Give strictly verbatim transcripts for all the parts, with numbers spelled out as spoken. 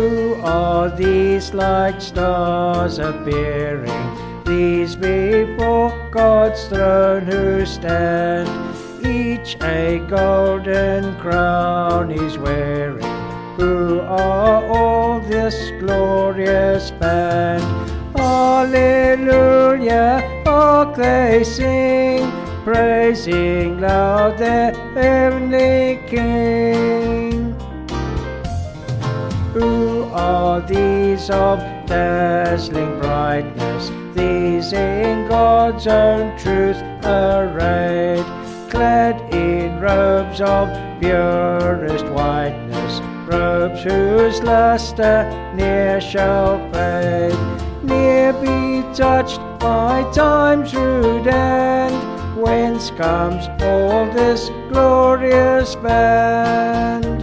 Who are these like stars appearing? These before God's throne who stand, each a golden crown is wearing. Who are all this glorious band? Hallelujah, hark they sing, praising loud their heavenly King. Who are these of dazzling brightness? These in God's own truth arrayed, clad in robes of purest whiteness, robes whose lustre ne'er shall fade, ne'er be touched by time's rude hand. Whence comes all this glorious band?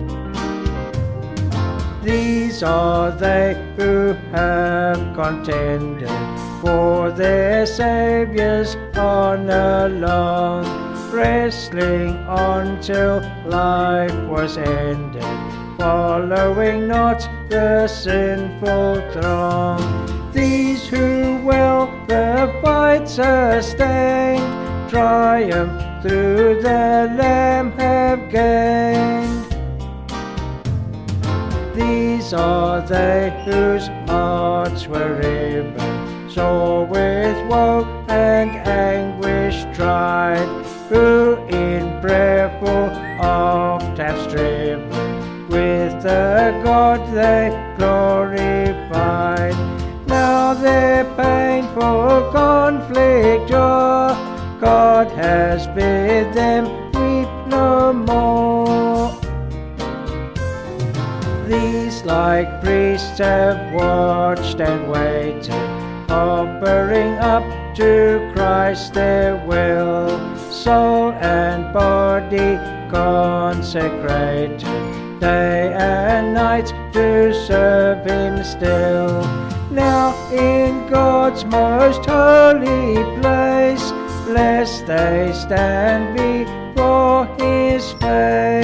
These are they who have contended for their Saviour's honour long, wrestling on till life was ended, following not the sinful throng. These who well the fight sustained, triumph through the Lamb have gained. These are they whose hearts were riven, sore with woe and anguish tried, who in prayerful oft have striven with the God they glorified. Now their painful conflict o'er, God has bid them weep no more. These like priests have watched and waited, offering up to Christ their will, soul and body consecrated, day and night to serve Him still. Now in God's most holy place, blessed they stand before His face.